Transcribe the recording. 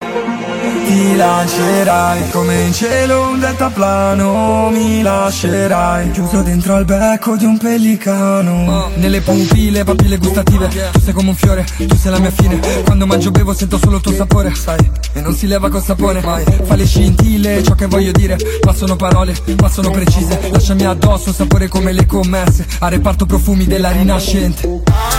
Ti lancerai come in cielo un deltaplano, mi lascerai chiuso dentro al becco di un pellicano. Nelle pupille, papille gustative, tu sei come un fiore, tu sei la mia fine. Quando mangio bevo sento solo il tuo sapore, sai, e non si leva col sapone. Fa le scintille, ciò che voglio dire, ma sono parole, ma sono precise. Lasciami addosso un sapore come le commesse, a reparto profumi della rinascente.